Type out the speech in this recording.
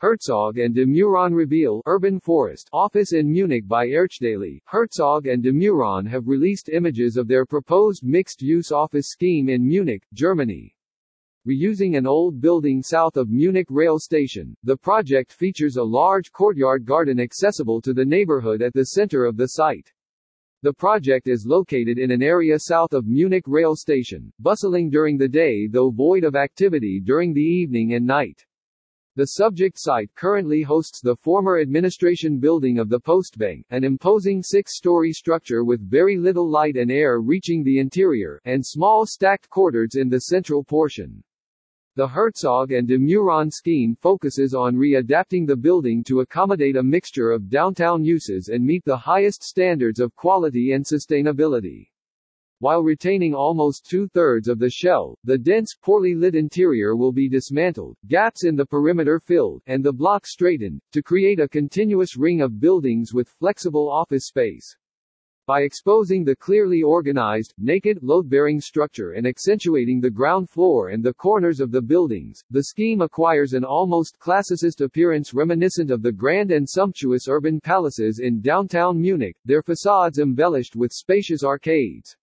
Herzog and de Meuron reveal Urban Forest Office in Munich by Erchdaily. Herzog and de Meuron have released images of their proposed mixed-use office scheme in Munich, Germany. Reusing an old building south of Munich rail station, the project features a large courtyard garden accessible to the neighborhood at the center of the site. The project is located in an area south of Munich rail station, bustling during the day though void of activity during the evening and night. The subject site currently hosts the former administration building of the Postbank, an imposing 6-story structure with very little light and air reaching the interior, and small stacked quarters in the central portion. The Herzog and de Meuron scheme focuses on re-adapting the building to accommodate a mixture of downtown uses and meet the highest standards of quality and sustainability. While retaining almost 2/3 of the shell, the dense, poorly lit interior will be dismantled, gaps in the perimeter filled, and the block straightened, to create a continuous ring of buildings with flexible office space. By exposing the clearly organized, naked, load-bearing structure and accentuating the ground floor and the corners of the buildings, the scheme acquires an almost classicist appearance reminiscent of the grand and sumptuous urban palaces in downtown Munich, their facades embellished with spacious arcades.